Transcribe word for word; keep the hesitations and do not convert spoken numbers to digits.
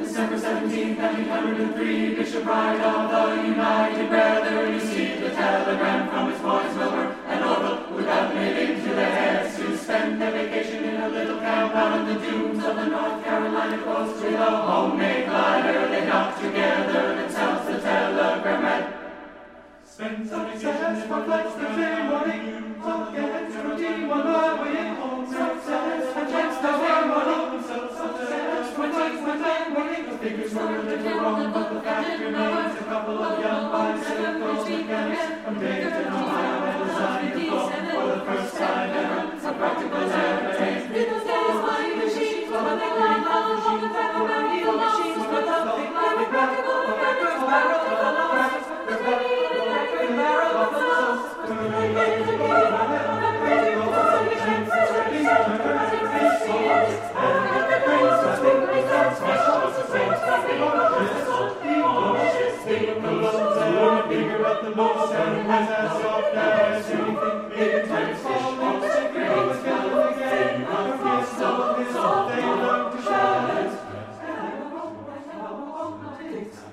December seventeenth, nineteen hundred three, Bishop Wright of the United Brethren received a telegram from his boys Wilbur and Orville, who got made into their heads to spend their vacation in a little camp out on the dunes of the North Carolina coast. With a homemade glider, they got together themselves the telegram read. Spend some vacation for flights Thursday morning, so get into routine on my way home. Success and chance Thursday morning, success twenty twenty morning. The figures were a little wrong, but the fact remains a couple of young bicycles mechanics from Dayton, Ohio, had designed the boat for the first time ever. A practical airplane. In those days, flying machines were the big line of machines that were many of machines were the big line of practical airplanes, barrel of the lost. Bigger at the most and has as soft as anything. Big times fish, most and great, was gathered again. Our feast of his all they learned to share.